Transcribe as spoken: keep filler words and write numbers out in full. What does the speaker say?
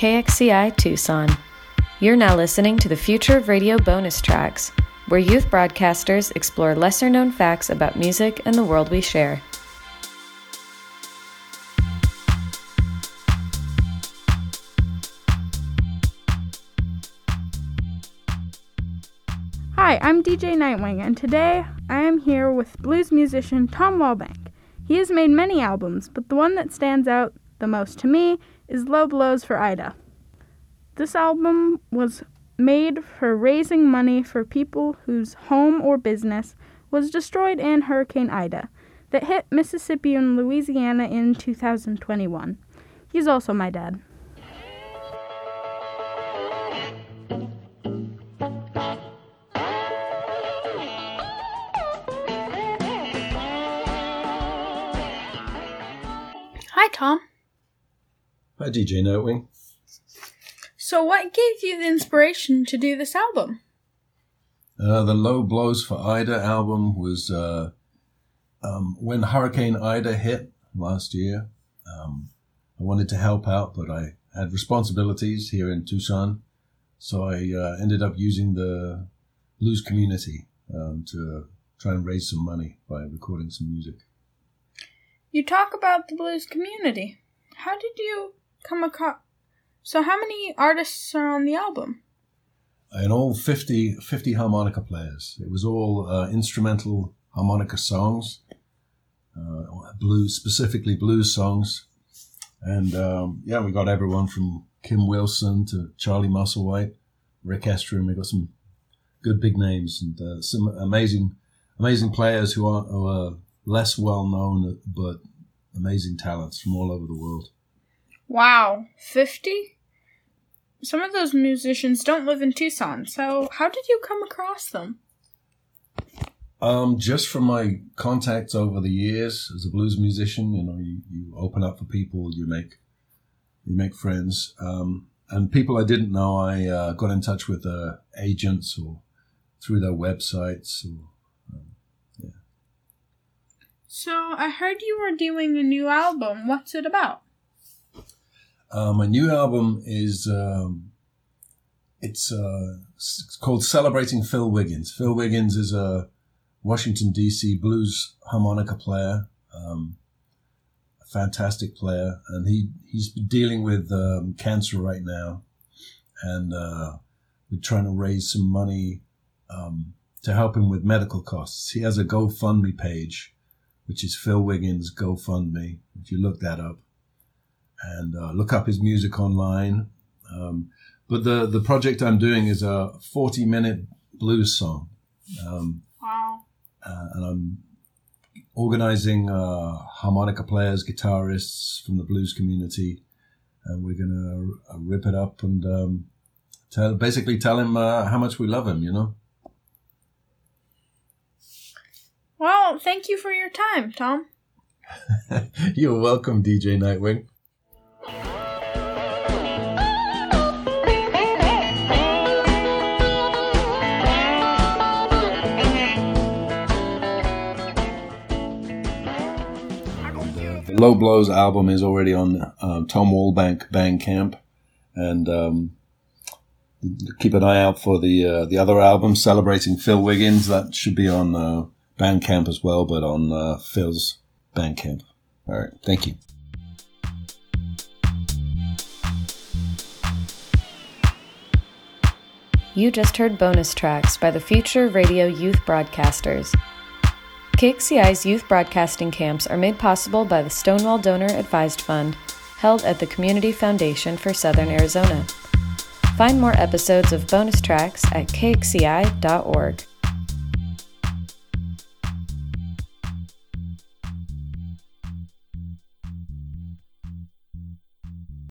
K X C I Tucson. You're now listening to the Future of Radio bonus tracks, where youth broadcasters explore lesser-known facts about music and the world we share. Hi, I'm D J Nightwing, and today I am here with blues musician Tom Wallbank. He has made many albums, but the one that stands out the most to me is Low Blows for Ida. This album was made for raising money for people whose home or business was destroyed in Hurricane Ida that hit Mississippi and Louisiana in two thousand twenty-one. He's also my dad. Hi, Tom. Hi, D J Nightwing. So what gave you the inspiration to do this album? Uh, the Low Blows for Ida album was uh, um, when Hurricane Ida hit last year. Um, I wanted to help out, but I had responsibilities here in Tucson. So I uh, ended up using the blues community um, to try and raise some money by recording some music. You talk about the blues community. How did you come across... So how many artists are on the album? In all, fifty, fifty harmonica players. It was all uh, instrumental harmonica songs, uh, blues, specifically blues songs. And um, yeah, we got everyone from Kim Wilson to Charlie Musselwhite, Rick Estrin. We got some good big names and uh, some amazing, amazing players who are, who are less well known, but amazing talents from all over the world. Wow, fifty? Some of those musicians don't live in Tucson, so how did you come across them? Um, just from my contacts over the years as a blues musician, you know, you, you open up for people, you make you make friends, um, and people I didn't know, I uh, got in touch with uh, agents or through their websites. Or, um, yeah. So I heard you were doing a new album. What's it about? Uh, my new album is, um, it's, uh, it's called Celebrating Phil Wiggins. Phil Wiggins is a Washington, D C blues harmonica player, um, a fantastic player, and he, he's dealing with um, cancer right now, and uh, we're trying to raise some money um, to help him with medical costs. He has a GoFundMe page, which is Phil Wiggins GoFundMe, if you look that up. And uh, look up his music online. Um, but the, the project I'm doing is a forty-minute blues song. Um, wow. Uh, and I'm organizing uh, harmonica players, guitarists from the blues community. And we're going to uh, rip it up and um, tell, basically tell him uh, how much we love him, you know? Well, thank you for your time, Tom. You're welcome, D J Nightwing. The Low Blows album is already on um, Tom Wallbank Bandcamp, and um, keep an eye out for the uh, the other album, Celebrating Phil Wiggins. That should be on uh, Bandcamp as well, but on uh, Phil's Bandcamp. All right, thank you. You just heard bonus tracks by the Future Radio youth broadcasters. K X C I's youth broadcasting camps are made possible by the Stonewall Donor Advised Fund, held at the Community Foundation for Southern Arizona. Find more episodes of bonus tracks at K X C I dot org.